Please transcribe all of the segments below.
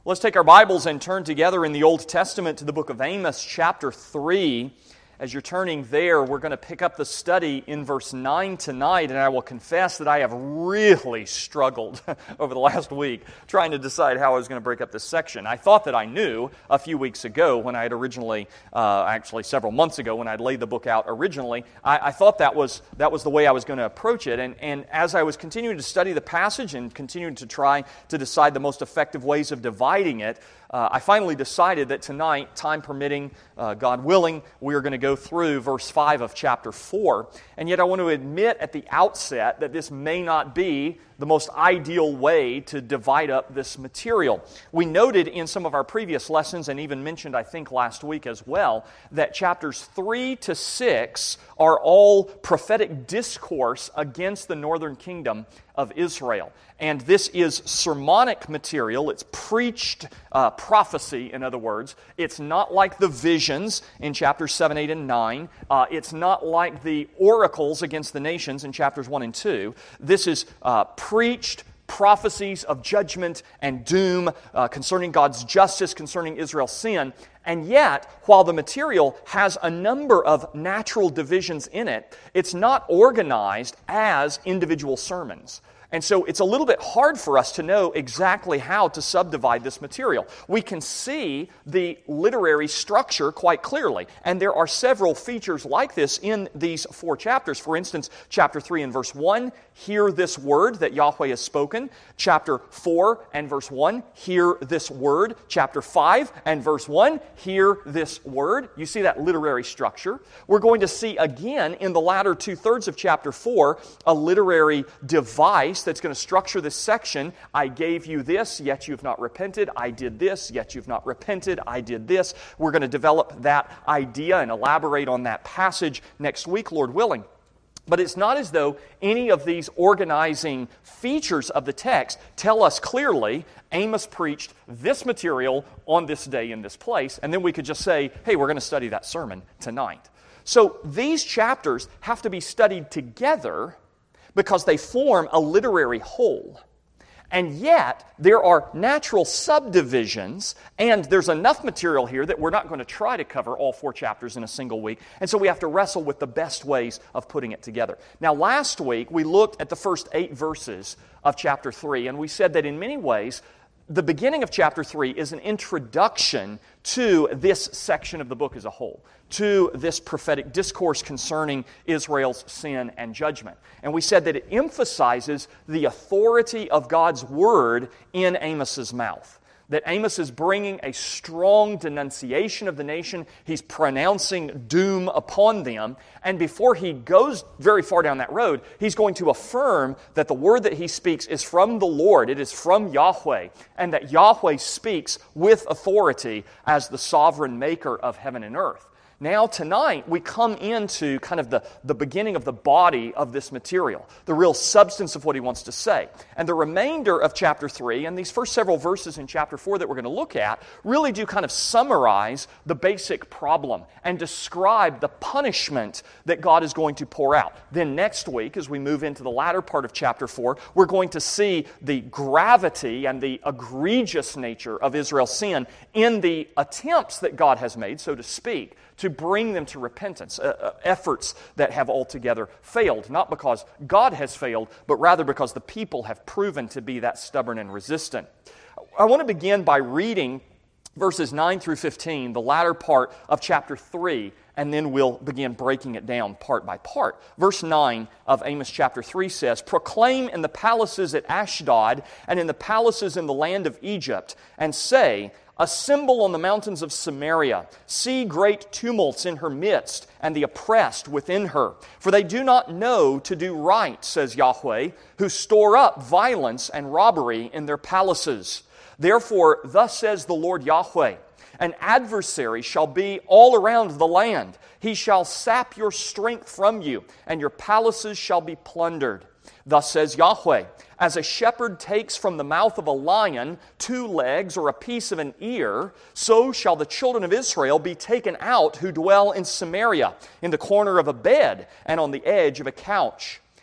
Let's take our Bibles and turn together in the Old Testament to the book of Amos, chapter 3. As you're turning there, we're going to pick up the study in verse 9 tonight, and I will confess that I have really struggled over the last week trying to decide how I was going to break up this section. I thought that I knew a few weeks ago when I had originally, actually several months ago when I'd laid the book out originally, I thought that was the way I was going to approach it. And as I was continuing to study the passage and continuing to try to decide the most effective ways of dividing it, I finally decided that tonight, time permitting, God willing, we are going to go through verse 5 of chapter 4. And yet I want to admit at the outset that this may not be the most ideal way to divide up this material. We noted in some of our previous lessons, and even mentioned, I think, last week as well, that chapters 3 to 6 are all prophetic discourse against the northern kingdom of Israel. And this is sermonic material. It's preached prophecy, in other words. It's not like the visions in chapters 7, 8, and 9. It's not like the oracles against the nations in chapters 1 and 2. This is preached prophecies of judgment and doom concerning God's justice, concerning Israel's sin. And yet, while the material has a number of natural divisions in it, it's not organized as individual sermons. And so it's a little bit hard for us to know exactly how to subdivide this material. We can see the literary structure quite clearly, and there are several features like this in these 4 chapters. For instance, chapter 3 and verse 1, hear this word that Yahweh has spoken. Chapter 4 and verse 1, hear this word. Chapter 5 and verse 1, hear this word. You see that literary structure. We're going to see again in the latter 2/3 of chapter 4 a literary device that's going to structure this section. I gave you this, yet you've not repented. I did this, yet you've not repented. I did this. We're going to develop that idea and elaborate on that passage next week, Lord willing. But it's not as though any of these organizing features of the text tell us clearly, Amos preached this material on this day in this place, and then we could just say, hey, we're going to study that sermon tonight. So these chapters have to be studied together because they form a literary whole. And yet, there are natural subdivisions, and there's enough material here that we're not going to try to cover all 4 chapters in a single week, and so we have to wrestle with the best ways of putting it together. Now, last week, we looked at the first 8 verses of chapter 3, and we said that in many ways, the beginning of chapter 3 is an introduction to this section of the book as a whole, to this prophetic discourse concerning Israel's sin and judgment. And we said that it emphasizes the authority of God's word in Amos's mouth. That Amos is bringing a strong denunciation of the nation. He's pronouncing doom upon them. And before he goes very far down that road, he's going to affirm that the word that he speaks is from the Lord. It is from Yahweh. And that Yahweh speaks with authority as the sovereign maker of heaven and earth. Now, tonight, we come into kind of the beginning of the body of this material, the real substance of what he wants to say. And the remainder of chapter 3, and these first several verses in chapter 4 that we're going to look at, really do kind of summarize the basic problem and describe the punishment that God is going to pour out. Then next week, as we move into the latter part of chapter 4, we're going to see the gravity and the egregious nature of Israel's sin in the attempts that God has made, so to speak, to bring them to repentance, efforts that have altogether failed, not because God has failed, but rather because the people have proven to be that stubborn and resistant. I want to begin by reading verses 9 through 15, the latter part of chapter 3, and then we'll begin breaking it down part by part. Verse 9 of Amos chapter 3 says, "Proclaim in the palaces at Ashdod and in the palaces in the land of Egypt, and say, Assemble on the mountains of Samaria. See great tumults in her midst, and the oppressed within her. For they do not know to do right, says Yahweh, who store up violence and robbery in their palaces. Therefore, thus says the Lord Yahweh, an adversary shall be all around the land. He shall sap your strength from you, and your palaces shall be plundered. Thus says Yahweh, as a shepherd takes from the mouth of a lion 2 legs or a piece of an ear, so shall the children of Israel be taken out who dwell in Samaria, in the corner of a bed and on the edge of a couch.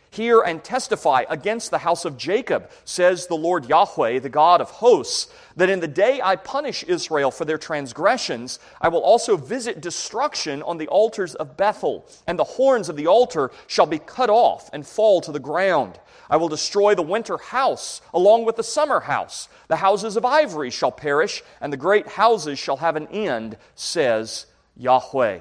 Hear and testify against the house of Jacob, says the Lord Yahweh, the God of hosts, that in the day I punish Israel for their transgressions, I will also visit destruction on the altars of Bethel, and the horns of the altar shall be cut off and fall to the ground. I will destroy the winter house along with the summer house. The houses of ivory shall perish, and the great houses shall have an end, says Yahweh.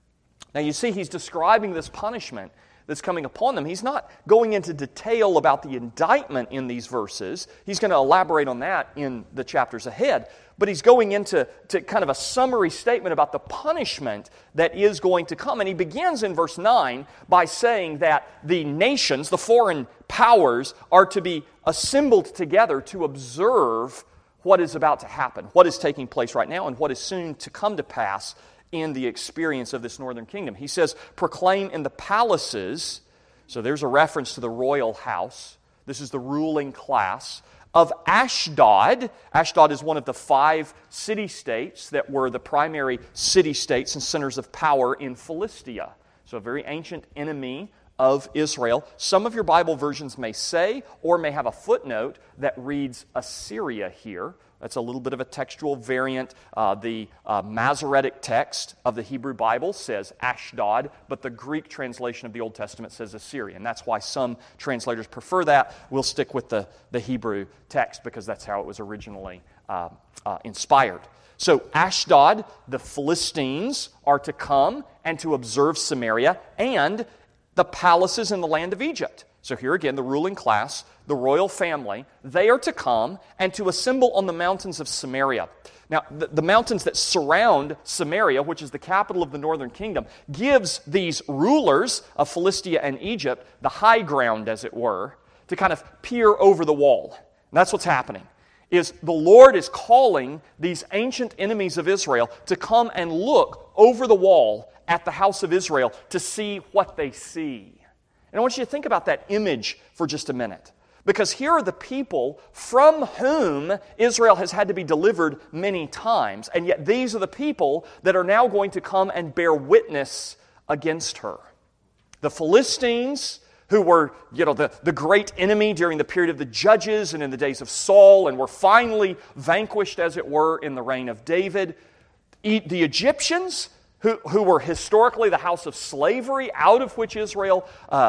Now you see, he's describing this punishment that's coming upon them. He's not going into detail about the indictment in these verses. He's going to elaborate on that in the chapters ahead. But he's going into kind of a summary statement about the punishment that is going to come. And he begins in verse 9 by saying that the nations, the foreign powers, are to be assembled together to observe what is about to happen, what is taking place right now, and what is soon to come to pass in the experience of this northern kingdom. He says, proclaim in the palaces, so there's a reference to the royal house. This is the ruling class of Ashdod. Ashdod is one of the 5 city-states that were the primary city-states and centers of power in Philistia. So a very ancient enemy of Israel. Some of your Bible versions may say, or may have a footnote that reads Assyria here. That's a little bit of a textual variant. The Masoretic text of the Hebrew Bible says Ashdod, but the Greek translation of the Old Testament says Assyria. And that's why some translators prefer that. We'll stick with the Hebrew text because that's how it was originally inspired. So Ashdod, the Philistines, are to come and to observe Samaria and the palaces in the land of Egypt. So here again, the ruling class, the royal family, they are to come and to assemble on the mountains of Samaria. Now, the mountains that surround Samaria, which is the capital of the northern kingdom, gives these rulers of Philistia and Egypt the high ground, as it were, to kind of peer over the wall. And that's what's happening, is the Lord is calling these ancient enemies of Israel to come and look over the wall at the house of Israel to see what they see. And I want you to think about that image for just a minute. Because here are the people from whom Israel has had to be delivered many times. And yet these are the people that are now going to come and bear witness against her. The Philistines, who were, the great enemy during the period of the Judges and in the days of Saul, and were finally vanquished, as it were, in the reign of David. The Egyptians, who were historically the house of slavery out of which Israel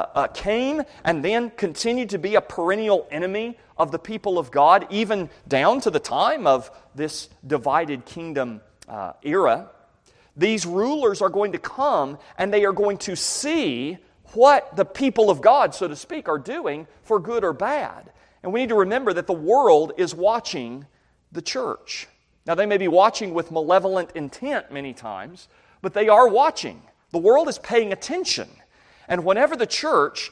came and then continued to be a perennial enemy of the people of God, even down to the time of this divided kingdom era. These rulers are going to come and they are going to see what the people of God, so to speak, are doing for good or bad. And we need to remember that the world is watching the church. Now, they may be watching with malevolent intent many times, but they are watching. The world is paying attention. And whenever the church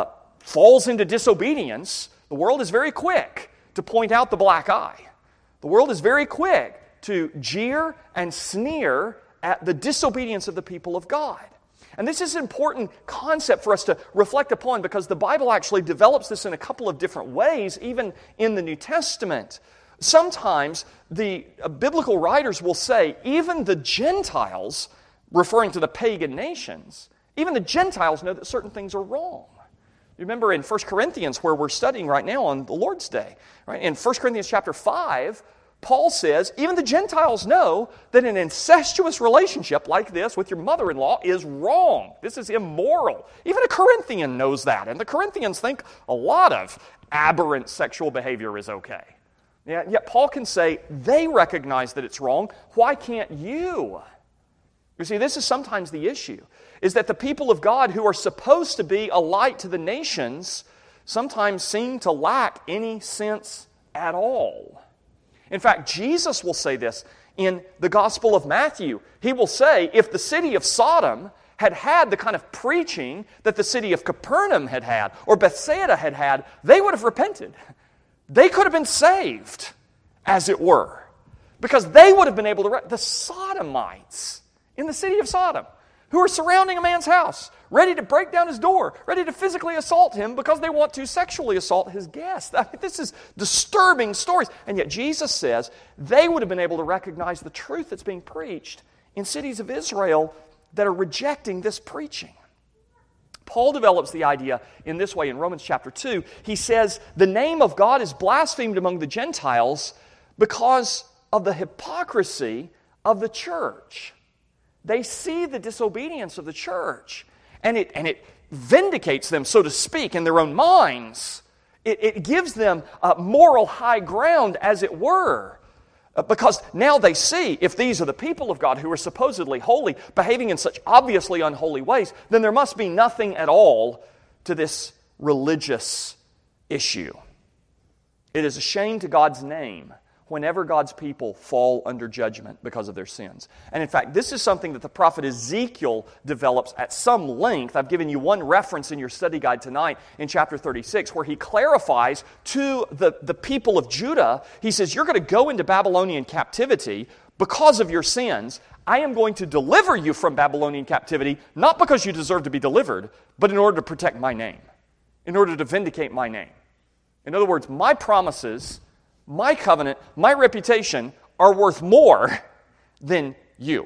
falls into disobedience, the world is very quick to point out the black eye. The world is very quick to jeer and sneer at the disobedience of the people of God. And this is an important concept for us to reflect upon because the Bible actually develops this in a couple of different ways, even in the New Testament. Sometimes the biblical writers will say, even the Gentiles, referring to the pagan nations, even the Gentiles know that certain things are wrong. You remember in 1 Corinthians, where we're studying right now on the Lord's Day, right? In 1 Corinthians chapter 5, Paul says, even the Gentiles know that an incestuous relationship like this with your mother-in-law is wrong. This is immoral. Even a Corinthian knows that, and the Corinthians think a lot of aberrant sexual behavior is okay. Yet Paul can say, they recognize that it's wrong. Why can't you? You see, this is sometimes the issue, is that the people of God who are supposed to be a light to the nations sometimes seem to lack any sense at all. In fact, Jesus will say this in the Gospel of Matthew. He will say, if the city of Sodom had had the kind of preaching that the city of Capernaum had had, or Bethsaida had had, they would have repented. They could have been saved, as it were, because they would have been able to... The Sodomites in the city of Sodom, who are surrounding a man's house, ready to break down his door, ready to physically assault him because they want to sexually assault his guests. I mean, this is disturbing stories. And yet Jesus says they would have been able to recognize the truth that's being preached in cities of Israel that are rejecting this preaching. Paul develops the idea in this way in Romans chapter 2. He says, the name of God is blasphemed among the Gentiles because of the hypocrisy of the church. They see the disobedience of the church, and it vindicates them, so to speak, in their own minds. It gives them moral high ground, as it were. Because now they see, if these are the people of God who are supposedly holy, behaving in such obviously unholy ways, then there must be nothing at all to this religious issue. It is a shame to God's name whenever God's people fall under judgment because of their sins. And in fact, this is something that the prophet Ezekiel develops at some length. I've given you one reference in your study guide tonight in chapter 36 where he clarifies to the people of Judah, he says, you're going to go into Babylonian captivity because of your sins. I am going to deliver you from Babylonian captivity, not because you deserve to be delivered, but in order to protect my name, in order to vindicate my name. In other words, my promises, my covenant, my reputation are worth more than you.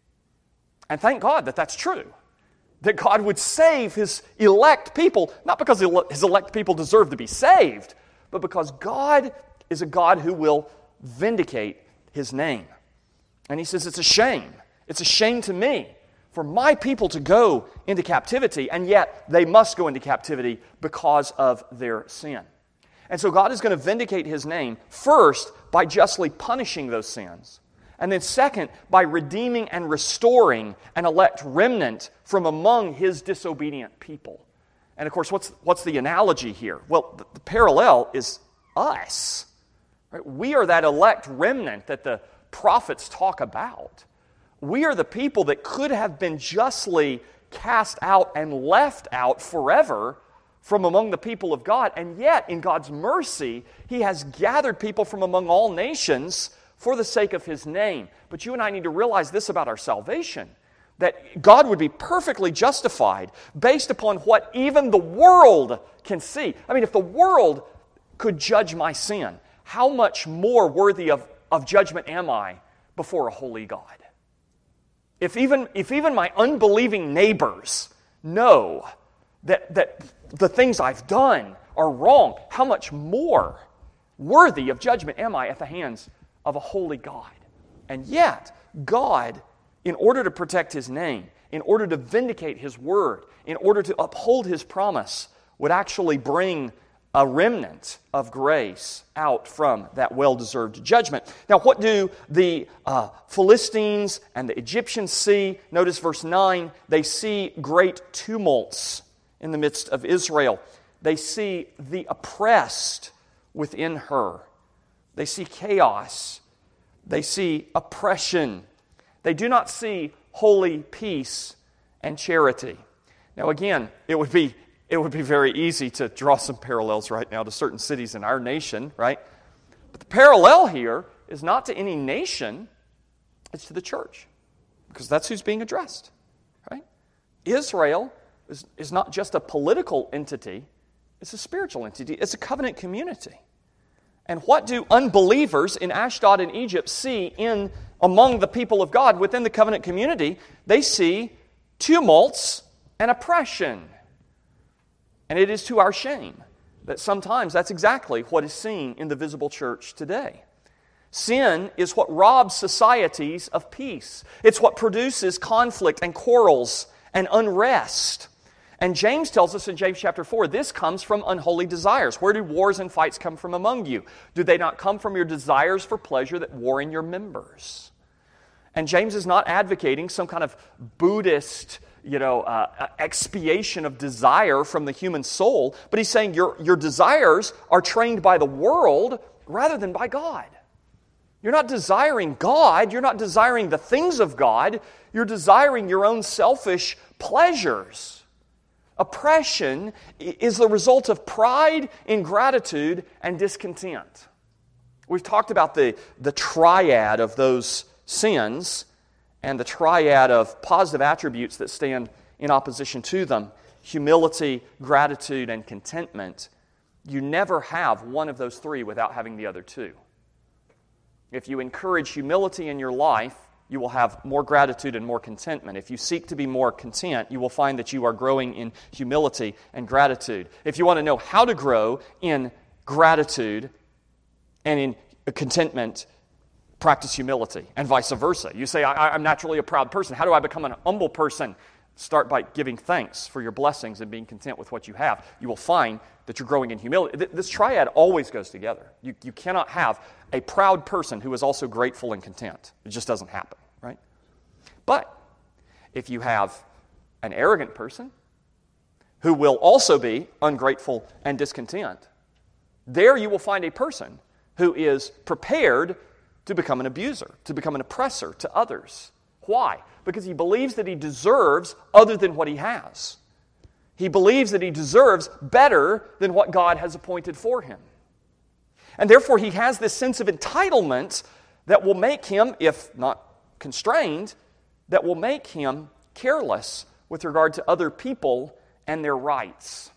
And thank God that that's true. That God would save His elect people, not because His elect people deserve to be saved, but because God is a God who will vindicate His name. And He says it's a shame. It's a shame to me for my people to go into captivity, and yet they must go into captivity because of their sin. And so God is going to vindicate His name, first, by justly punishing those sins. And then second, by redeeming and restoring an elect remnant from among His disobedient people. And of course, what's the analogy here? Well, the parallel is us. Right? We are that elect remnant that the prophets talk about. We are the people that could have been justly cast out and left out forever from among the people of God, and yet, in God's mercy, He has gathered people from among all nations for the sake of His name. But you and I need to realize this about our salvation, that God would be perfectly justified based upon what even the world can see. I mean, if the world could judge my sin, how much more worthy of judgment am I before a holy God? If even my unbelieving neighbors know that the things I've done are wrong, how much more worthy of judgment am I at the hands of a holy God? And yet, God, in order to protect His name, in order to vindicate His word, in order to uphold His promise, would actually bring a remnant of grace out from that well-deserved judgment. Now, what do the Philistines and the Egyptians see? Notice verse 9, they see great tumults in the midst of Israel. They see the oppressed within her. They see chaos. They see oppression. They do not see holy peace and charity. Now again, it would be very easy to draw some parallels right now to certain cities in our nation, right? But the parallel here is not to any nation, it's to the church, because that's who's being addressed, right? Israel is not just a political entity, it's a spiritual entity. It's a covenant community. And what do unbelievers in Ashdod and Egypt see among the people of God within the covenant community? They see tumults and oppression. And it is to our shame that sometimes that's exactly what is seen in the visible church today. Sin is what robs societies of peace. It's what produces conflict and quarrels and unrest. And James tells us in James chapter 4, this comes from unholy desires. Where do wars and fights come from among you? Do they not come from your desires for pleasure that war in your members? And James is not advocating some kind of Buddhist, expiation of desire from the human soul, but he's saying your desires are trained by the world rather than by God. You're not desiring God. You're not desiring the things of God. You're desiring your own selfish pleasures. Oppression is the result of pride, ingratitude, and discontent. We've talked about the triad of those sins and the triad of positive attributes that stand in opposition to them: humility, gratitude, and contentment. You never have one of those three without having the other two. If you encourage humility in your life, you will have more gratitude and more contentment. If you seek to be more content, you will find that you are growing in humility and gratitude. If you want to know how to grow in gratitude and in contentment, practice humility, and vice versa. You say, I'm naturally a proud person. How do I become an humble person? Start by giving thanks for your blessings and being content with what you have. You will find that you're growing in humility. This triad always goes together. You cannot have a proud person who is also grateful and content. It just doesn't happen, right? But if you have an arrogant person who will also be ungrateful and discontent, there you will find a person who is prepared to become an abuser, to become an oppressor to others. Why? Because he believes that he deserves other than what he has. He believes that he deserves better than what God has appointed for him. And therefore he has this sense of entitlement that will make him, if not constrained, that will make him careless with regard to other people and their rights.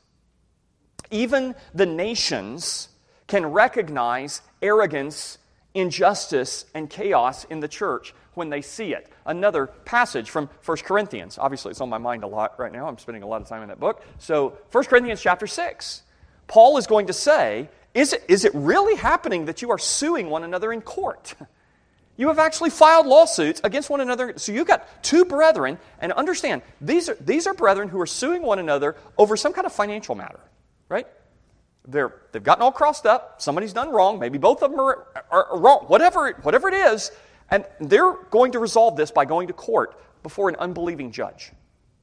Even the nations can recognize arrogance, injustice, and chaos in the church when they see it. Another passage from 1 Corinthians. Obviously, it's on my mind a lot right now. I'm spending a lot of time in that book. So, 1 Corinthians chapter 6. Paul is going to say, is it really happening that you are suing one another in court? You have actually filed lawsuits against one another. So you've got two brethren, and understand, these are brethren who are suing one another over some kind of financial matter, right? They've gotten all crossed up. Somebody's done wrong. Maybe both of them are wrong. Whatever it is, and they're going to resolve this by going to court before an unbelieving judge.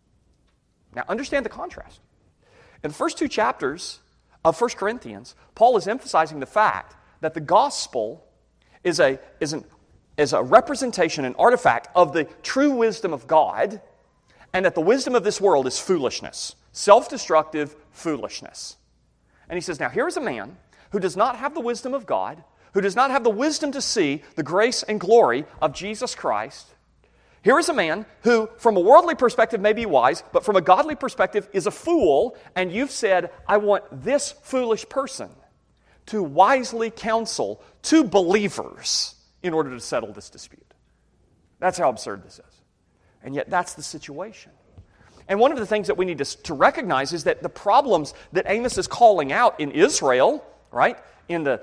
Now, understand the contrast. In the first two chapters of 1 Corinthians, Paul is emphasizing the fact that the gospel is a representation, an artifact of the true wisdom of God, and that the wisdom of this world is foolishness, self-destructive foolishness. And he says, now here is a man who does not have the wisdom of God, who does not have the wisdom to see the grace and glory of Jesus Christ. Here is a man who, from a worldly perspective, may be wise, but from a godly perspective is a fool, and you've said, I want this foolish person to wisely counsel two believers in order to settle this dispute. That's how absurd this is. And yet that's the situation. And one of the things that we need to recognize is that the problems that Amos is calling out in Israel, right, in the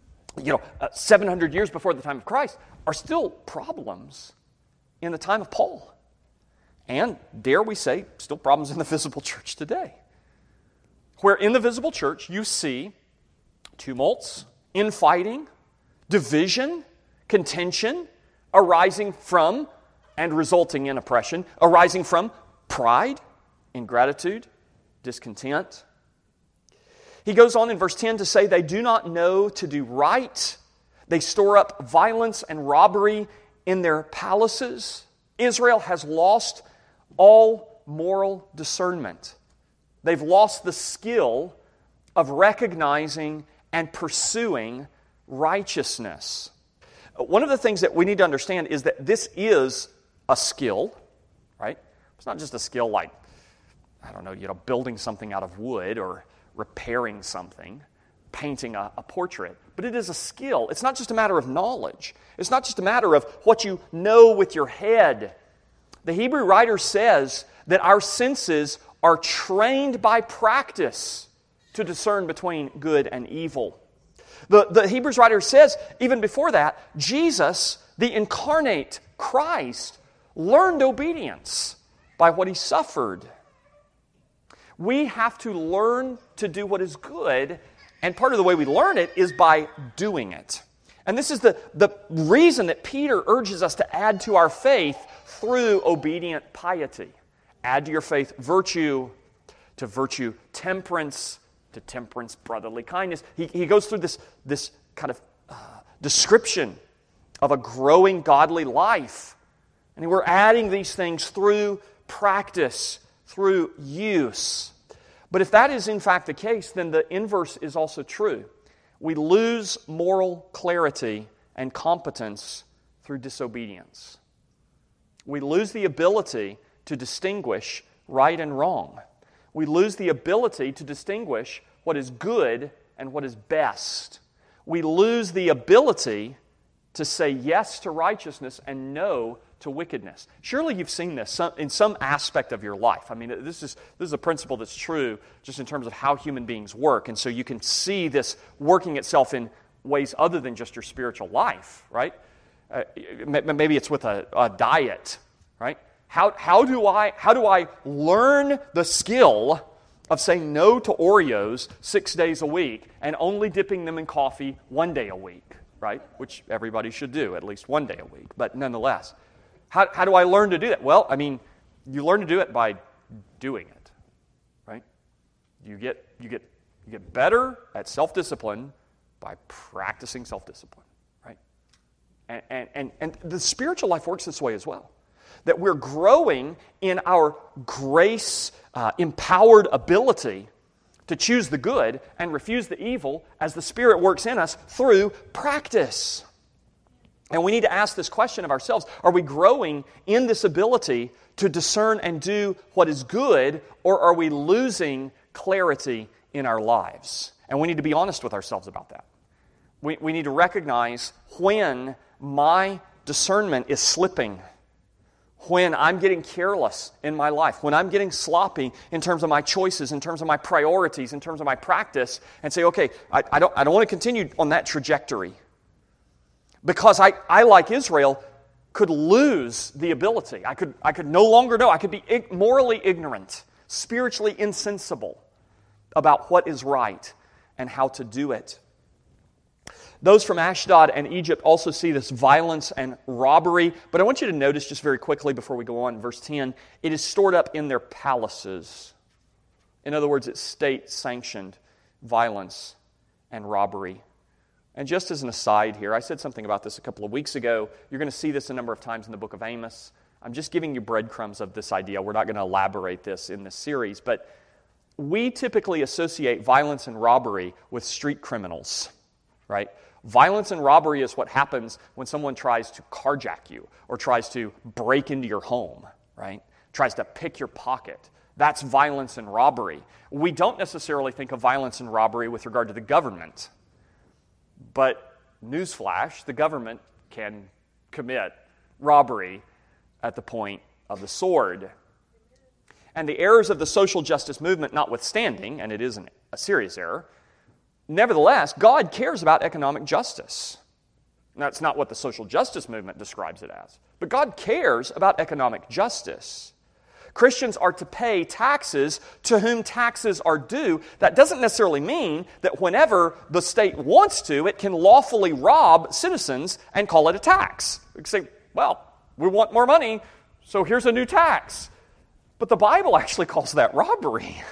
700 years before the time of Christ, are still problems in the time of Paul. And, dare we say, still problems in the visible church today. Where in the visible church you see tumults, infighting, division, contention arising from and resulting in oppression, arising from pride, ingratitude, discontent. He goes on in verse 10 to say, they do not know to do right. They store up violence and robbery in their palaces. Israel has lost all moral discernment. They've lost the skill of recognizing and pursuing righteousness. One of the things that we need to understand is that this is a skill, right? It's not just a skill like, building something out of wood or repairing something, painting a portrait, but it is a skill. It's not just a matter of knowledge. It's not just a matter of what you know with your head. The Hebrew writer says that our senses are trained by practice to discern between good and evil. The Hebrews writer says, even before that, Jesus, the incarnate Christ, learned obedience by what he suffered. We have to learn to do what is good, and part of the way we learn it is by doing it. And this is the reason that Peter urges us to add to our faith through obedient piety. Add to your faith virtue, to virtue temperance, to temperance brotherly kindness. He goes through this kind of description of a growing godly life. And we're adding these things through practice, through use. But if that is in fact the case, then the inverse is also true. We lose moral clarity and competence through disobedience. We lose the ability to distinguish right and wrong. We lose the ability to distinguish what is good and what is best. We lose the ability to say yes to righteousness and no to wickedness. Surely you've seen this in some aspect of your life. I mean, this is a principle that's true just in terms of how human beings work. And so you can see this working itself in ways other than just your spiritual life, right? Maybe it's with a diet, right? How do I learn the skill of saying no to Oreos 6 days a week and only dipping them in coffee 1 day a week, right? Which everybody should do at least 1 day a week, but nonetheless. How do I learn to do that? Well, I mean, you learn to do it by doing it, right? You get better at self-discipline by practicing self-discipline, right? And the spiritual life works this way as well. That we're growing in our grace-empowered ability to choose the good and refuse the evil as the Spirit works in us through practice. And we need to ask this question of ourselves: are we growing in this ability to discern and do what is good, or are we losing clarity in our lives? And we need to be honest with ourselves about that. We need to recognize when my discernment is slipping, when I'm getting careless in my life, when I'm getting sloppy in terms of my choices, in terms of my priorities, in terms of my practice, and say, okay, I don't want to continue on that trajectory. Because I, like Israel, could lose the ability. I could no longer know. I could be morally ignorant, spiritually insensible about what is right and how to do it. Those from Ashdod and Egypt also see this violence and robbery. But I want you to notice just very quickly before we go on, verse 10, it is stored up in their palaces. In other words, it's state-sanctioned violence and robbery. And just as an aside here, I said something about this a couple of weeks ago. You're going to see this a number of times in the book of Amos. I'm just giving you breadcrumbs of this idea. We're not going to elaborate this in this series. But we typically associate violence and robbery with street criminals, right? Violence and robbery is what happens when someone tries to carjack you or tries to break into your home, right? Tries to pick your pocket. That's violence and robbery. We don't necessarily think of violence and robbery with regard to the government. But newsflash, the government can commit robbery at the point of the sword. And the errors of the social justice movement notwithstanding, and it isn't a serious error, nevertheless, God cares about economic justice. That's not what the social justice movement describes it as. But God cares about economic justice. Christians are to pay taxes to whom taxes are due. That doesn't necessarily mean that whenever the state wants to, it can lawfully rob citizens and call it a tax. We can say, well, we want more money, so here's a new tax. But the Bible actually calls that robbery.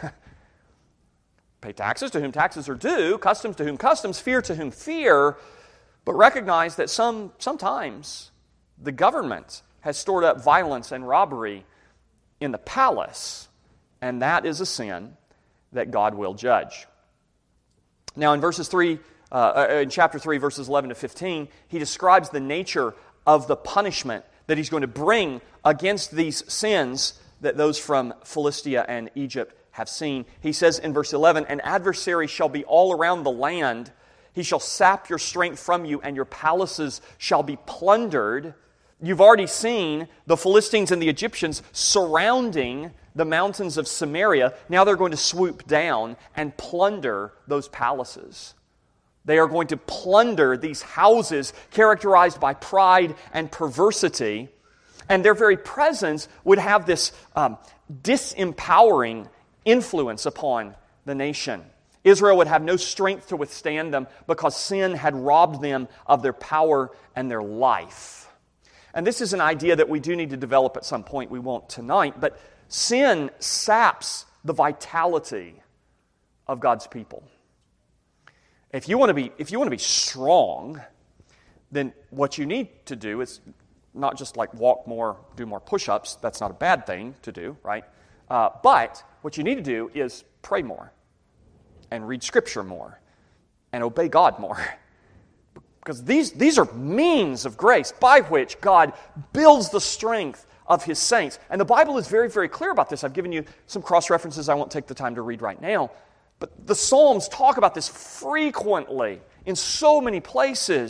Pay taxes to whom taxes are due, customs to whom customs, fear to whom fear, but recognize that sometimes the government has stored up violence and robbery in the palace, and that is a sin that God will judge. Now, in in chapter 3, verses 11 to 15, he describes the nature of the punishment that he's going to bring against these sins that those from Philistia and Egypt have seen. He says in verse 11, "An adversary shall be all around the land. He shall sap your strength from you, and your palaces shall be plundered." You've already seen the Philistines and the Egyptians surrounding the mountains of Samaria. Now they're going to swoop down and plunder those palaces. They are going to plunder these houses characterized by pride and perversity. And their very presence would have this disempowering influence upon the nation. Israel would have no strength to withstand them because sin had robbed them of their power and their life. And this is an idea that we do need to develop at some point. We won't tonight. But sin saps the vitality of God's people. If you want to be strong, then what you need to do is not just like walk more, do more push-ups. That's not a bad thing to do, right? But what you need to do is pray more and read Scripture more and obey God more. Because these are means of grace by which God builds the strength of His saints. And the Bible is very, very clear about this. I've given you some cross-references I won't take the time to read right now. But the Psalms talk about this frequently in so many places,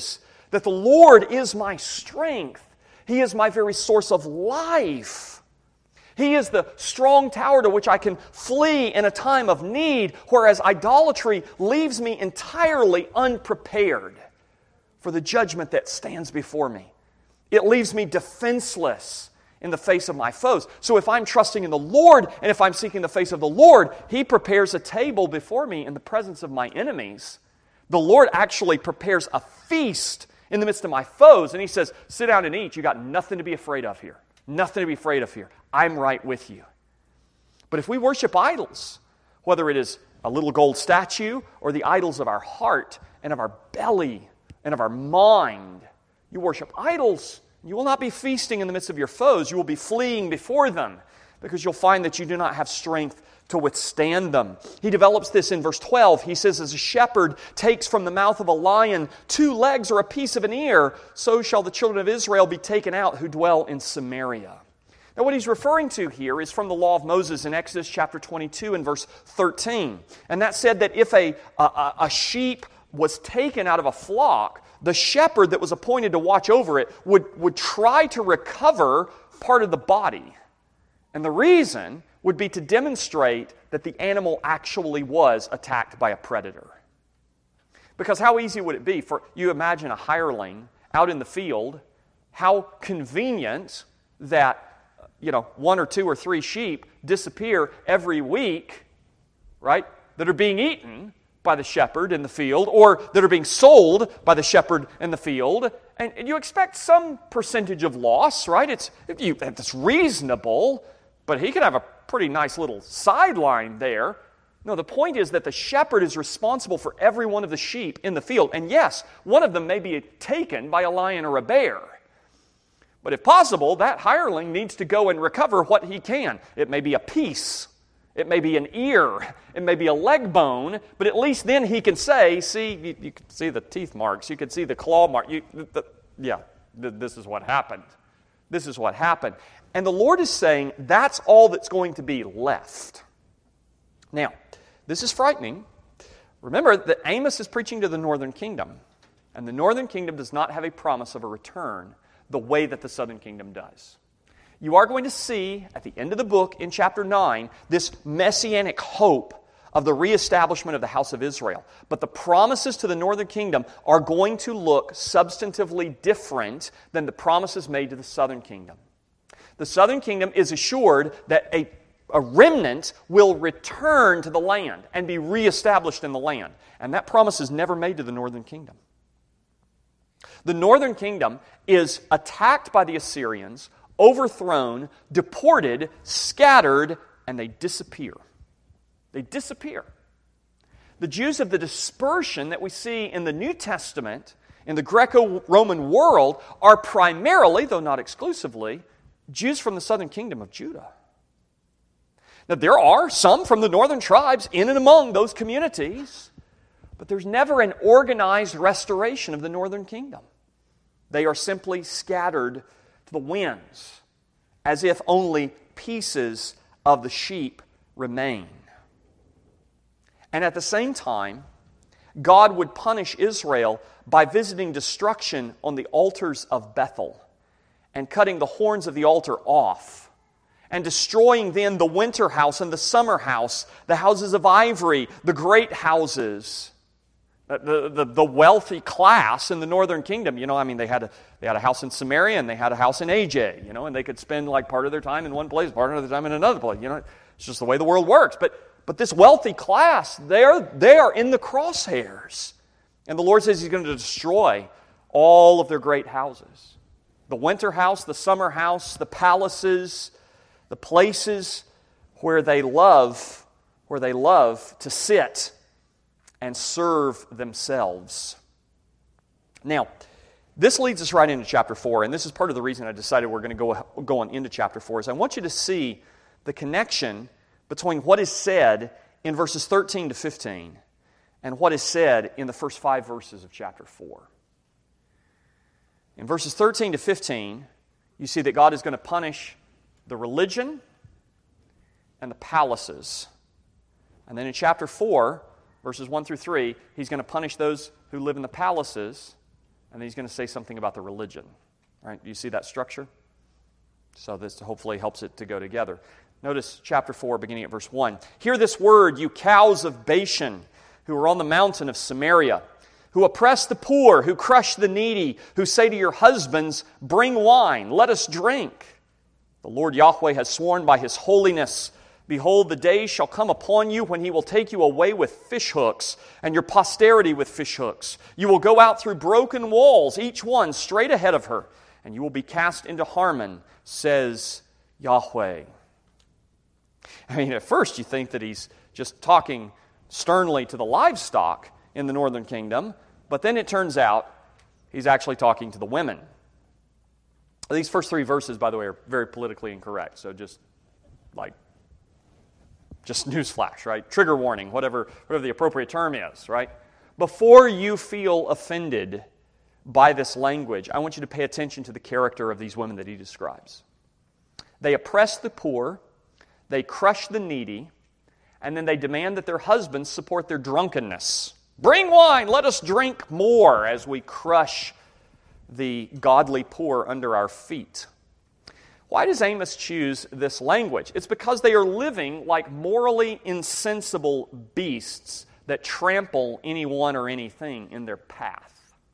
that the Lord is my strength. He is my very source of life. He is the strong tower to which I can flee in a time of need, whereas idolatry leaves me entirely unprepared for the judgment that stands before me. It leaves me defenseless in the face of my foes. So if I'm trusting in the Lord, and if I'm seeking the face of the Lord, He prepares a table before me in the presence of my enemies. The Lord actually prepares a feast in the midst of my foes, and He says, sit down and eat. You got nothing to be afraid of here. Nothing to be afraid of here. I'm right with you. But if we worship idols, whether it is a little gold statue or the idols of our heart and of our belly and of our mind, you worship idols, you will not be feasting in the midst of your foes. You will be fleeing before them because you'll find that you do not have strength to withstand them. He develops this in verse 12. He says, as a shepherd takes from the mouth of a lion 2 legs or a piece of an ear, so shall the children of Israel be taken out who dwell in Samaria. Now what he's referring to here is from the law of Moses in Exodus chapter 22 and verse 13. And that said that if a sheep was taken out of a flock, the shepherd that was appointed to watch over it would try to recover part of the body. And the reason would be to demonstrate that the animal actually was attacked by a predator. Because how easy would it be for you imagine a hireling out in the field, how convenient that 1 or 2 or 3 sheep disappear every week, right, that are being eaten by the shepherd in the field, or that are being sold by the shepherd in the field, and you expect some percentage of loss, right? It's reasonable, but he could have a pretty nice little sideline there. No, the point is that the shepherd is responsible for every one of the sheep in the field, and yes, one of them may be taken by a lion or a bear. But if possible, that hireling needs to go and recover what he can. It may be a piece. It may be an ear. It may be a leg bone. But at least then he can say, see, you can see the teeth marks. You can see the claw mark. This is what happened. This is what happened. And the Lord is saying that's all that's going to be left. Now, this is frightening. Remember that Amos is preaching to the northern kingdom. And the northern kingdom does not have a promise of a return the way that the southern kingdom does. You are going to see at the end of the book in chapter 9 this messianic hope of the reestablishment of the house of Israel. But the promises to the northern kingdom are going to look substantively different than the promises made to the southern kingdom. The southern kingdom is assured that a remnant will return to the land and be reestablished in the land. And that promise is never made to the northern kingdom. The northern kingdom is attacked by the Assyrians, overthrown, deported, scattered, and they disappear. They disappear. The Jews of the dispersion that we see in the New Testament, in the Greco-Roman world, are primarily, though not exclusively, Jews from the southern kingdom of Judah. Now, there are some from the northern tribes in and among those communities, but there's never an organized restoration of the northern kingdom. They are simply scattered to the winds, as if only pieces of the sheep remain. And at the same time, God would punish Israel by visiting destruction on the altars of Bethel and cutting the horns of the altar off and destroying then the winter house and the summer house, the houses of ivory, the great houses. The wealthy class in the northern kingdom, they had a house in Samaria and they had a house in AJ, and they could spend like part of their time in one place, part of their time in another place. It's just the way the world works. But this wealthy class, they are in the crosshairs. And the Lord says He's going to destroy all of their great houses. The winter house, the summer house, the palaces, the places where they love to sit and serve themselves. Now, this leads us right into chapter 4, and this is part of the reason I decided we're going to go on into chapter 4, is I want you to see the connection between what is said in verses 13 to 15 and what is said in the first 5 verses of chapter 4. In verses 13 to 15, you see that God is going to punish the religion and the palaces. And then in chapter 4, verses 1 through 3, He's going to punish those who live in the palaces and then he's going to say something about the religion. Right? Do you see that structure? So this hopefully helps it to go together. Notice chapter 4, beginning at verse 1. Hear this word, you cows of Bashan, who are on the mountain of Samaria, who oppress the poor, who crush the needy, who say to your husbands, bring wine, let us drink. The Lord Yahweh has sworn by His holiness, behold, the days shall come upon you when He will take you away with fishhooks, and your posterity with fishhooks. You will go out through broken walls, each one straight ahead of her, and you will be cast into Harmon, says Yahweh. I mean, at first you think that he's just talking sternly to the livestock in the northern kingdom, but then it turns out he's actually talking to the women. These first 3 verses, by the way, are very politically incorrect, so just newsflash, right? Trigger warning, whatever the appropriate term is, right? Before you feel offended by this language, I want you to pay attention to the character of these women that he describes. They oppress the poor, they crush the needy, and then they demand that their husbands support their drunkenness. Bring wine, let us drink more as we crush the godly poor under our feet. Why does Amos choose this language? It's because they are living like morally insensible beasts that trample anyone or anything in their path.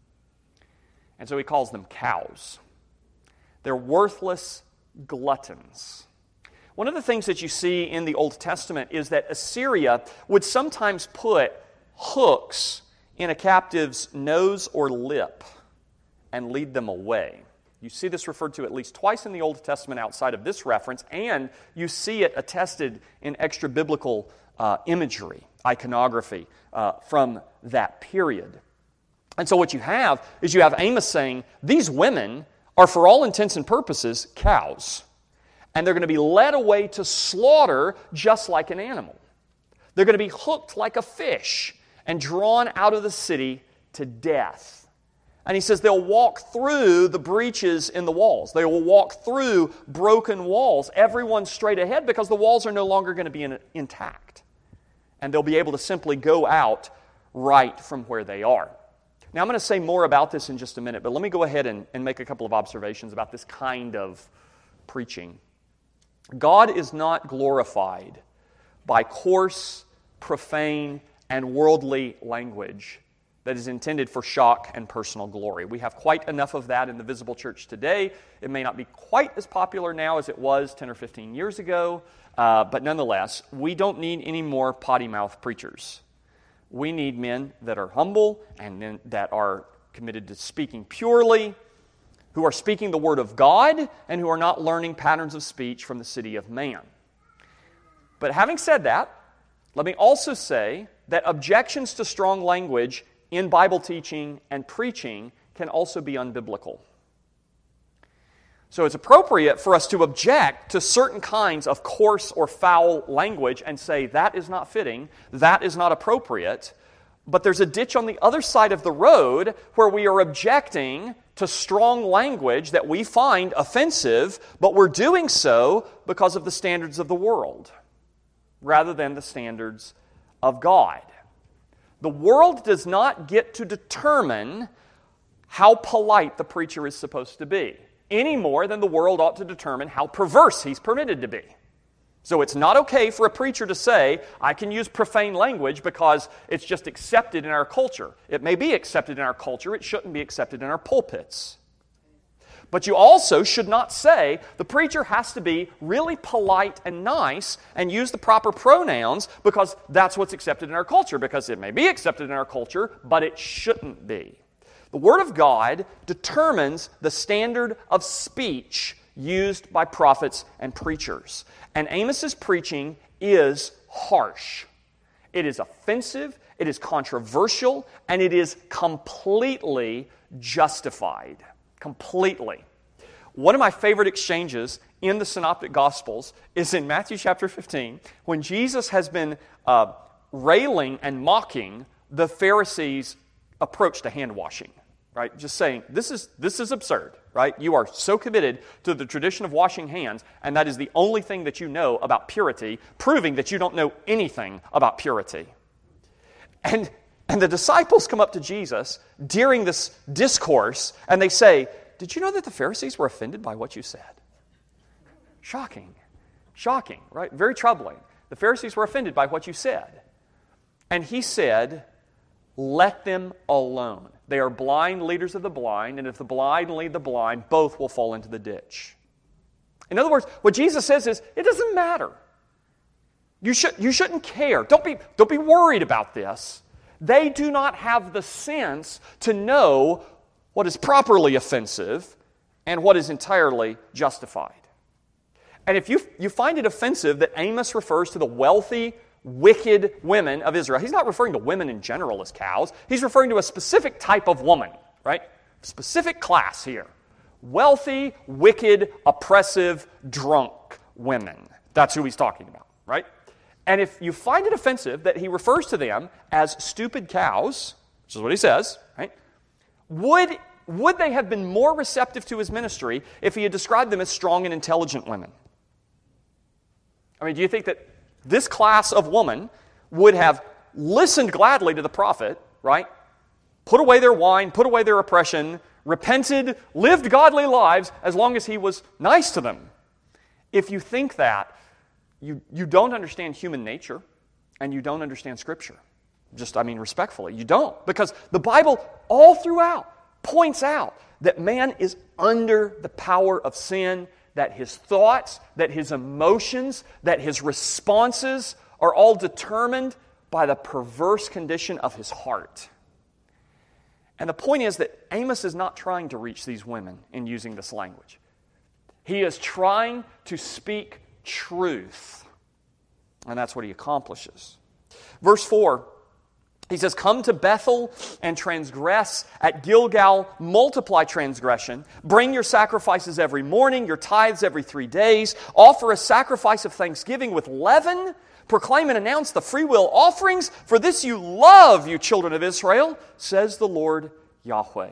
And so he calls them cows. They're worthless gluttons. One of the things that you see in the Old Testament is that Assyria would sometimes put hooks in a captive's nose or lip and lead them away. You see this referred to at least twice in the Old Testament outside of this reference, and you see it attested in extra-biblical imagery, iconography from that period. And so what you have is you have Amos saying, these women are for all intents and purposes cows. And they're going to be led away to slaughter just like an animal. They're going to be hooked like a fish and drawn out of the city to death. And he says they'll walk through the breaches in the walls. They will walk through broken walls, everyone straight ahead, because the walls are no longer going to be intact. And they'll be able to simply go out right from where they are. Now, I'm going to say more about this in just a minute, but let me go ahead and make a couple of observations about this kind of preaching. God is not glorified by coarse, profane, and worldly language that is intended for shock and personal glory. We have quite enough of that in the visible church today. It may not be quite as popular now as it was 10 or 15 years ago, but nonetheless, we don't need any more potty-mouth preachers. We need men that are humble and men that are committed to speaking purely, who are speaking the Word of God, and who are not learning patterns of speech from the city of man. But having said that, let me also say that objections to strong language in Bible teaching and preaching can also be unbiblical. So it's appropriate for us to object to certain kinds of coarse or foul language and say that is not fitting, that is not appropriate. But there's a ditch on the other side of the road where we are objecting to strong language that we find offensive, but we're doing so because of the standards of the world rather than the standards of God. The world does not get to determine how polite the preacher is supposed to be, any more than the world ought to determine how perverse he's permitted to be. So it's not okay for a preacher to say, I can use profane language because it's just accepted in our culture. It may be accepted in our culture, it shouldn't be accepted in our pulpits. But you also should not say the preacher has to be really polite and nice and use the proper pronouns because that's what's accepted in our culture, because it may be accepted in our culture, but it shouldn't be. The Word of God determines the standard of speech used by prophets and preachers. And Amos's preaching is harsh. It is offensive, it is controversial, and it is completely justified. Completely. One of my favorite exchanges in the Synoptic Gospels is in Matthew chapter 15, when Jesus has been railing and mocking the Pharisees' approach to hand washing. Right? Just saying, this is absurd, right? You are so committed to the tradition of washing hands, and that is the only thing that you know about purity, proving that you don't know anything about purity. And And the disciples come up to Jesus during this discourse, and they say, "Did you know that the Pharisees were offended by what you said?" Shocking. Shocking, right? Very troubling. The Pharisees were offended by what you said. And he said, "Let them alone. They are blind leaders of the blind, and if the blind lead the blind, both will fall into the ditch." In other words, what Jesus says is, it doesn't matter. You shouldn't care. Don't be worried about this. They do not have the sense to know what is properly offensive and what is entirely justified. And if you find it offensive that Amos refers to the wealthy, wicked women of Israel, he's not referring to women in general as cows. He's referring to a specific type of woman, right? Specific class here. Wealthy, wicked, oppressive, drunk women. That's who he's talking about, right? And if you find it offensive that he refers to them as stupid cows, which is what he says, right? Would they have been more receptive to his ministry if he had described them as strong and intelligent women? I mean, do you think that this class of woman would have listened gladly to the prophet, right? Put away their wine, put away their oppression, repented, lived godly lives as long as he was nice to them. If you think that, you don't understand human nature and you don't understand Scripture. Respectfully, you don't. Because the Bible all throughout points out that man is under the power of sin, that his thoughts, that his emotions, that his responses are all determined by the perverse condition of his heart. And the point is that Amos is not trying to reach these women in using this language. He is trying to speak truth. And that's what he accomplishes. Verse 4, he says, "Come to Bethel and transgress. At Gilgal, multiply transgression. Bring your sacrifices every morning, your tithes every 3 days. Offer a sacrifice of thanksgiving with leaven. Proclaim and announce the freewill offerings. For this you love, you children of Israel, says the Lord Yahweh."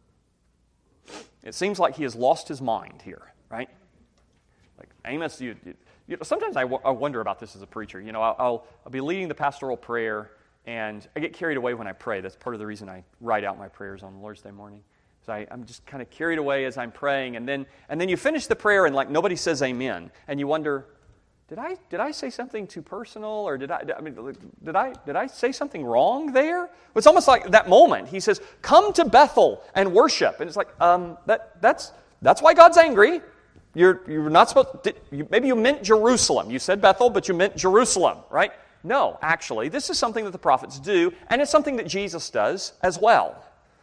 It seems like he has lost his mind here, right? Like Amos, sometimes I wonder about this as a preacher. I'll be leading the pastoral prayer, and I get carried away when I pray. That's part of the reason I write out my prayers on Lord's Day morning. So I'm just kind of carried away as I'm praying, and then you finish the prayer and like nobody says amen, and you wonder, did I say something too personal, or did I say something wrong there? It's almost like that moment. He says, "Come to Bethel and worship," and it's like that's why God's angry. You're not supposed to, maybe you meant Jerusalem. You said Bethel, but you meant Jerusalem, right? No, actually, this is something that the prophets do, and it's something that Jesus does as well.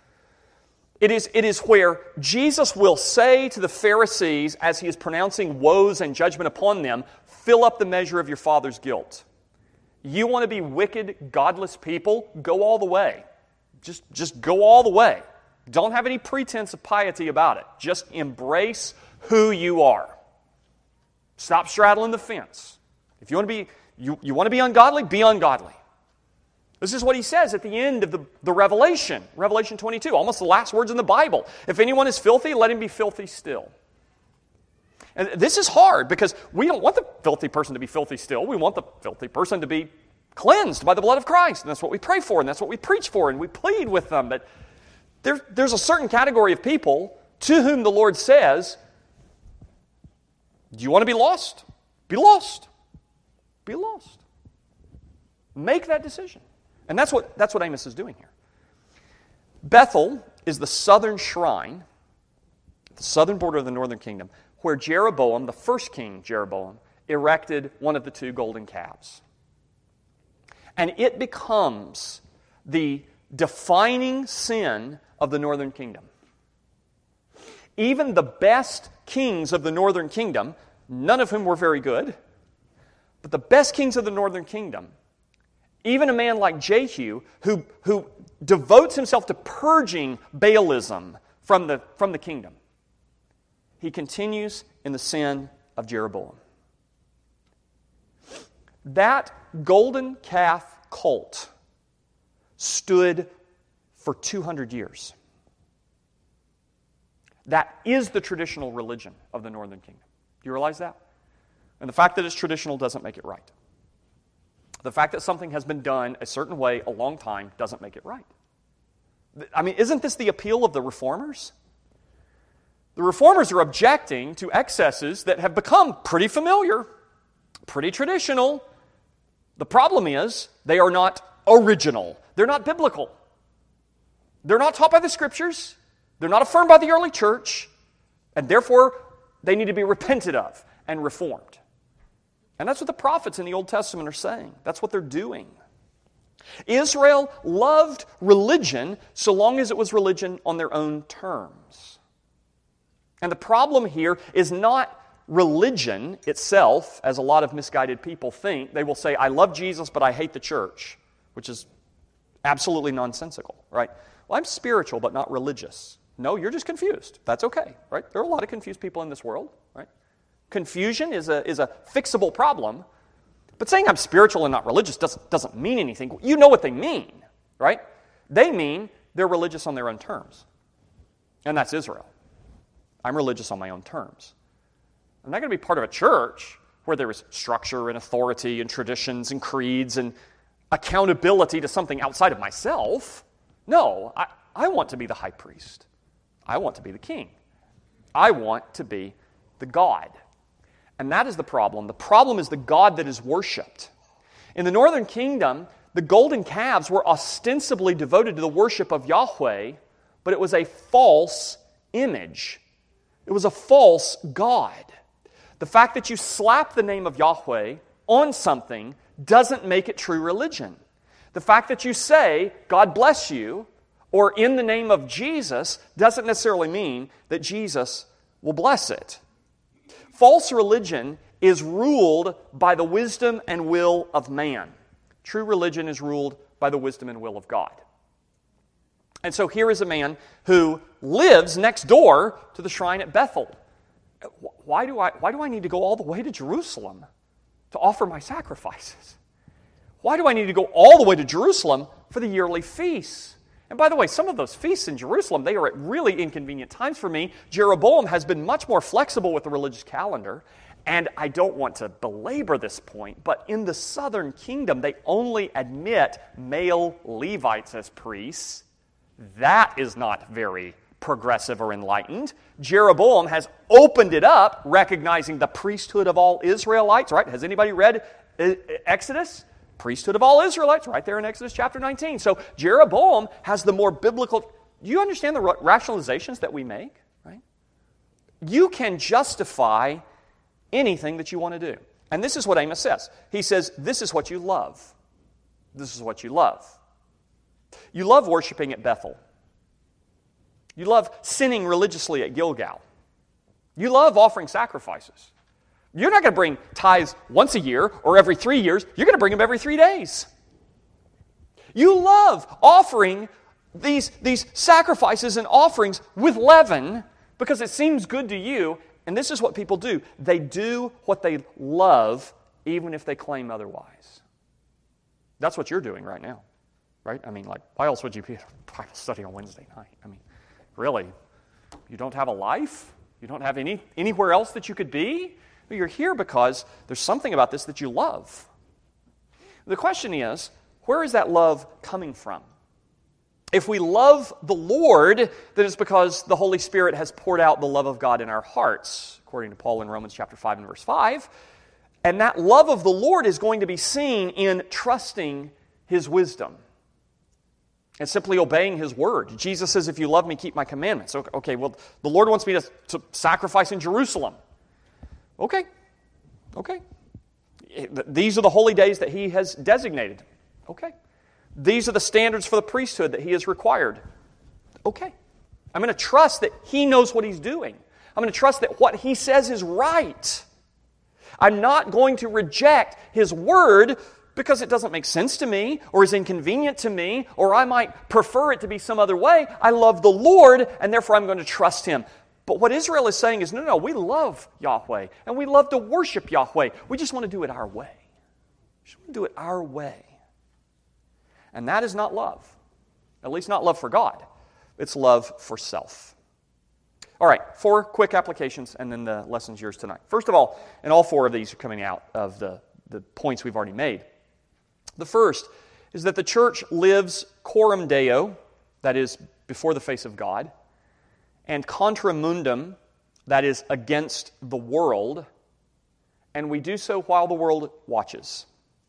It is where Jesus will say to the Pharisees, as he is pronouncing woes and judgment upon them, "Fill up the measure of your father's guilt." You want to be wicked, godless people? Go all the way. Just go all the way. Don't have any pretense of piety about it. Just embrace who you are. Stop straddling the fence. If you want to be ungodly, be ungodly. This is what he says at the end of the Revelation, Revelation 22, almost the last words in the Bible. "If anyone is filthy, let him be filthy still." And this is hard because we don't want the filthy person to be filthy still. We want the filthy person to be cleansed by the blood of Christ. And that's what we pray for, and that's what we preach for, and we plead with them. But there's a certain category of people to whom the Lord says, "Do you want to be lost? Be lost. Be lost." Make that decision. And that's what Amos is doing here. Bethel is the southern shrine, the southern border of the northern kingdom, where Jeroboam, the first king Jeroboam, erected one of the 2 golden calves. And it becomes the defining sin of the northern kingdom. Even the best kings of the northern kingdom, none of whom were very good, but the best kings of the northern kingdom, even a man like Jehu, who devotes himself to purging Baalism from the kingdom, he continues in the sin of Jeroboam. That golden calf cult stood for 200 years. That is the traditional religion of the northern kingdom. Do you realize that? And the fact that it's traditional doesn't make it right. The fact that something has been done a certain way a long time doesn't make it right. I mean, isn't this the appeal of the Reformers? The Reformers are objecting to excesses that have become pretty familiar, pretty traditional. The problem is they are not original. They're not biblical. They're not taught by the Scriptures. They're not affirmed by the early church. And therefore, they need to be repented of and reformed. And that's what the prophets in the Old Testament are saying. That's what they're doing. Israel loved religion so long as it was religion on their own terms. And the problem here is not religion itself, as a lot of misguided people think. They will say, I love Jesus, but I hate the church, which is absolutely nonsensical, right? Well, I'm spiritual, but not religious. No, you're just confused. That's okay, right? There are a lot of confused people in this world, right? Confusion is a fixable problem, but saying I'm spiritual and not religious doesn't mean anything. You know what they mean, right? They mean they're religious on their own terms. And that's Israel. I'm religious on my own terms. I'm not going to be part of a church where there is structure and authority and traditions and creeds and accountability to something outside of myself. No, I want to be the high priest. I want to be the king. I want to be the God. And that is the problem. The problem is the God that is worshipped. In the northern kingdom, the golden calves were ostensibly devoted to the worship of Yahweh, but it was a false image. It was a false God. The fact that you slap the name of Yahweh on something doesn't make it true religion. The fact that you say, God bless you, or in the name of Jesus, doesn't necessarily mean that Jesus will bless it. False religion is ruled by the wisdom and will of man. True religion is ruled by the wisdom and will of God. And so here is a man who lives next door to the shrine at Bethel. Why do I need to go all the way to Jerusalem to offer my sacrifices? Why do I need to go all the way to Jerusalem for the yearly feasts? And by the way, some of those feasts in Jerusalem, they are at really inconvenient times for me. Jeroboam has been much more flexible with the religious calendar, and I don't want to belabor this point, but in the southern kingdom, they only admit male Levites as priests. That is not very progressive or enlightened. Jeroboam has opened it up, recognizing the priesthood of all Israelites, right? Has anybody read Exodus? Priesthood of all Israelites, right there in Exodus chapter 19. So Jeroboam has the more biblical... Do you understand the rationalizations that we make? Right? You can justify anything that you want to do. And this is what Amos says. He says, this is what you love. This is what you love. You love worshiping at Bethel. You love sinning religiously at Gilgal. You love offering sacrifices. You're not going to bring tithes once a year or every 3 years. You're going to bring them every 3 days. You love offering these sacrifices and offerings with leaven because it seems good to you. And this is what people do. They do what they love even if they claim otherwise. That's what you're doing right now. Right? I mean, like, why else would you be at a Bible study on Wednesday night? I mean, really? You don't have a life? You don't have anywhere else that you could be? You're here because there's something about this that you love. The question is, where is that love coming from? If we love the Lord, then it's because the Holy Spirit has poured out the love of God in our hearts, according to Paul in Romans chapter 5 and verse 5. And that love of the Lord is going to be seen in trusting His wisdom and simply obeying His word. Jesus says, if you love me, keep my commandments. Okay, well, the Lord wants me to sacrifice in Jerusalem. Okay. These are the holy days that He has designated. Okay. These are the standards for the priesthood that He has required. Okay. I'm going to trust that He knows what He's doing. I'm going to trust that what He says is right. I'm not going to reject His word because it doesn't make sense to me or is inconvenient to me or I might prefer it to be some other way. I love the Lord and therefore I'm going to trust Him. But what Israel is saying is, no, we love Yahweh, and we love to worship Yahweh. We just want to do it our way. We just want to do it our way. And that is not love. At least not love for God. It's love for self. All right, 4 quick applications, and then the lesson's yours tonight. First of all, and all 4 of these are coming out of the points we've already made. The first is that the church lives coram Deo, that is, before the face of God, and contra mundum, that is, against the world, and we do so while the world watches.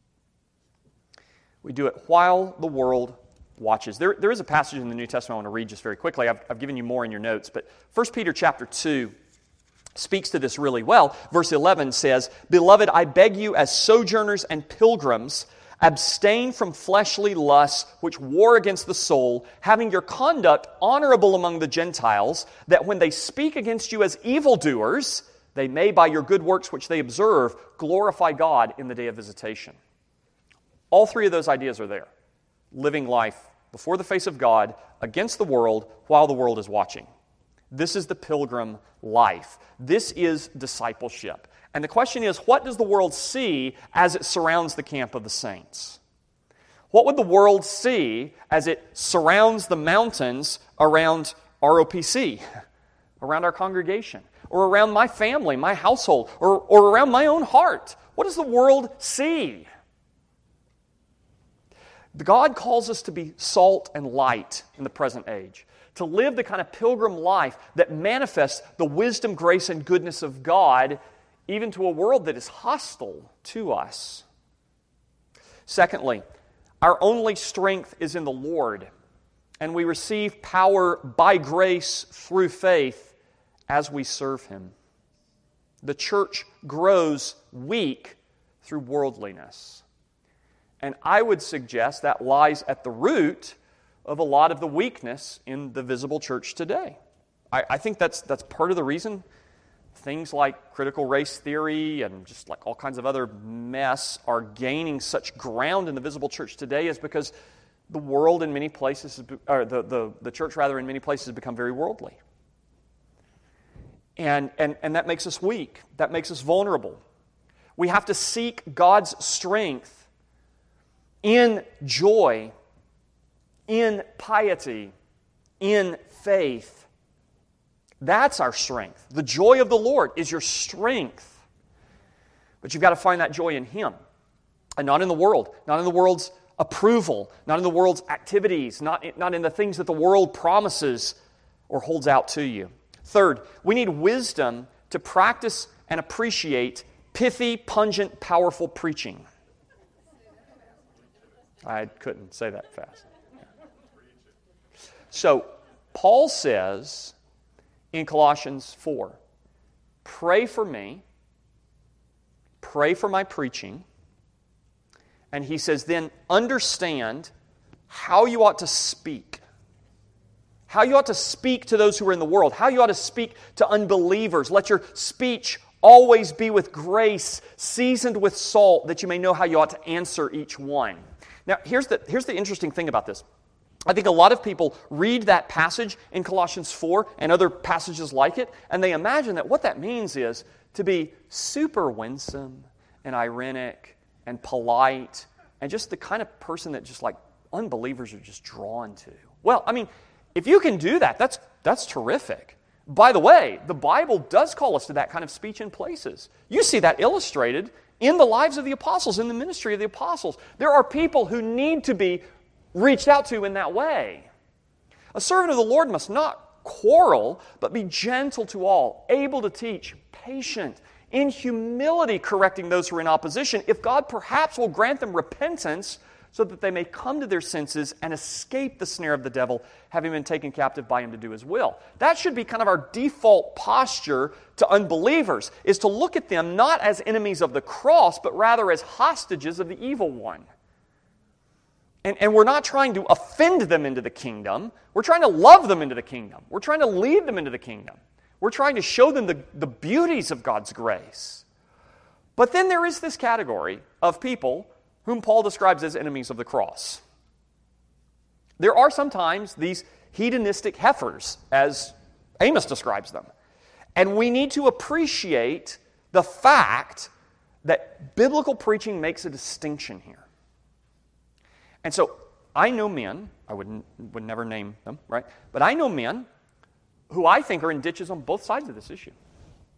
We do it while the world watches. There is a passage in the New Testament I want to read just very quickly. I've given you more in your notes, but 1 Peter chapter 2 speaks to this really well. Verse 11 says, "Beloved, I beg you as sojourners and pilgrims, abstain from fleshly lusts which war against the soul, having your conduct honorable among the Gentiles, that when they speak against you as evildoers, they may by your good works which they observe glorify God in the day of visitation." All three of those ideas are there. Living life before the face of God, against the world, while the world is watching. This is the pilgrim life. This is discipleship. And the question is, what does the world see as it surrounds the camp of the saints? What would the world see as it surrounds the mountains around ROPC, around our congregation, or around my family, my household, or around my own heart? What does the world see? God calls us to be salt and light in the present age, to live the kind of pilgrim life that manifests the wisdom, grace, and goodness of God even to a world that is hostile to us. Secondly, our only strength is in the Lord, and we receive power by grace through faith as we serve Him. The church grows weak through worldliness. And I would suggest that lies at the root of a lot of the weakness in the visible church today. I think that's part of the reason things like critical race theory and just like all kinds of other mess are gaining such ground in the visible church today, is because the world in many places, or the church rather in many places, has become very worldly. And that makes us weak. That makes us vulnerable. We have to seek God's strength in joy, in piety, in faith. That's our strength. The joy of the Lord is your strength. But you've got to find that joy in Him, and not in the world, not in the world's approval, not in the world's activities, not in the things that the world promises or holds out to you. Third, we need wisdom to practice and appreciate pithy, pungent, powerful preaching. I couldn't say that fast. So, Paul says in Colossians 4, pray for me, pray for my preaching, and he says then understand how you ought to speak. How you ought to speak to those who are in the world. How you ought to speak to unbelievers. Let your speech always be with grace, seasoned with salt, that you may know how you ought to answer each one. Now, here's the interesting thing about this. I think a lot of people read that passage in Colossians 4 and other passages like it, and they imagine that what that means is to be super winsome and ironic and polite and just the kind of person that just like unbelievers are just drawn to. Well, I mean, if you can do that, that's terrific. By the way, the Bible does call us to that kind of speech in places. You see that illustrated in the lives of the apostles, in the ministry of the apostles. There are people who need to be reached out to in that way. A servant of the Lord must not quarrel, but be gentle to all, able to teach, patient, in humility correcting those who are in opposition, if God perhaps will grant them repentance so that they may come to their senses and escape the snare of the devil, having been taken captive by him to do his will. That should be kind of our default posture to unbelievers, is to look at them not as enemies of the cross, but rather as hostages of the evil one. And we're not trying to offend them into the kingdom. We're trying to love them into the kingdom. We're trying to lead them into the kingdom. We're trying to show them the beauties of God's grace. But then there is this category of people whom Paul describes as enemies of the cross. There are sometimes these hedonistic heifers, as Amos describes them. And we need to appreciate the fact that biblical preaching makes a distinction here. And so I know men, I would never name them, right? But I know men who I think are in ditches on both sides of this issue.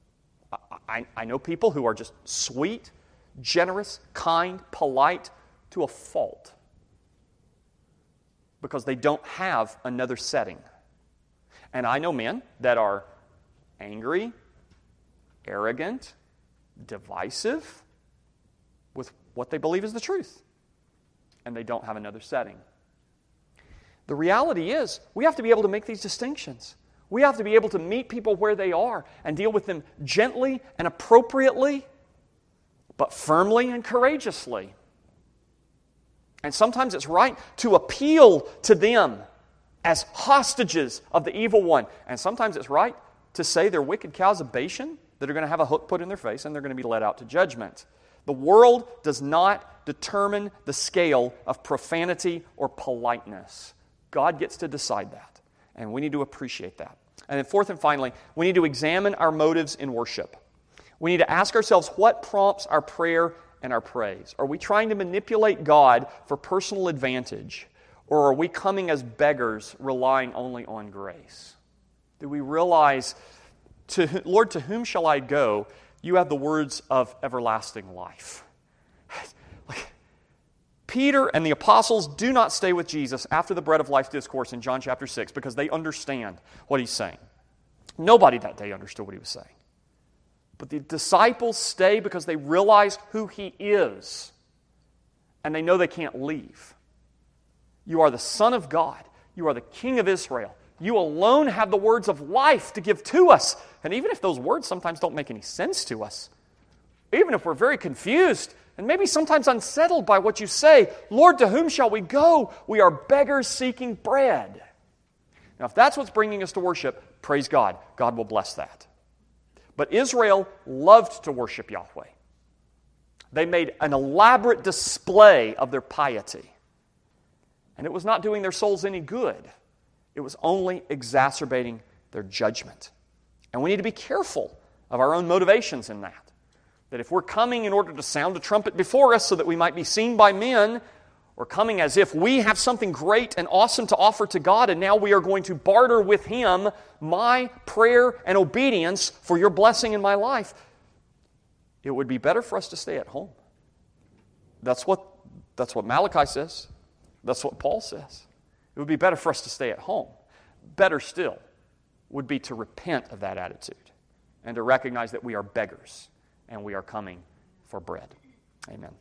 I know people who are just sweet, generous, kind, polite, to a fault because they don't have another setting. And I know men that are angry, arrogant, divisive with what they believe is the truth, and they don't have another setting. The reality is, we have to be able to make these distinctions. We have to be able to meet people where they are and deal with them gently and appropriately, but firmly and courageously. And sometimes it's right to appeal to them as hostages of the evil one. And sometimes it's right to say they're wicked cows of Bashan that are going to have a hook put in their face and they're going to be led out to judgment. The world does not determine the scale of profanity or politeness. God gets to decide that, and we need to appreciate that. And then fourth and finally, we need to examine our motives in worship. We need to ask ourselves, what prompts our prayer and our praise? Are we trying to manipulate God for personal advantage, or are we coming as beggars relying only on grace? Do we realize, Lord, to whom shall I go? You have the words of everlasting life. Peter and the apostles do not stay with Jesus after the bread of life discourse in John chapter 6 because they understand what he's saying. Nobody that day understood what he was saying. But the disciples stay because they realize who he is, and they know they can't leave. You are the Son of God. You are the King of Israel. You alone have the words of life to give to us. And even if those words sometimes don't make any sense to us, even if we're very confused and maybe sometimes unsettled by what you say, Lord, to whom shall we go? We are beggars seeking bread. Now, if that's what's bringing us to worship, praise God. God will bless that. But Israel loved to worship Yahweh. They made an elaborate display of their piety. And it was not doing their souls any good. It was only exacerbating their judgment. And we need to be careful of our own motivations in that. That if we're coming in order to sound a trumpet before us so that we might be seen by men, or coming as if we have something great and awesome to offer to God, and now we are going to barter with Him my prayer and obedience for your blessing in my life, it would be better for us to stay at home. That's what Malachi says. That's what Paul says. It would be better for us to stay at home. Better still would be to repent of that attitude and to recognize that we are beggars and we are coming for bread. Amen.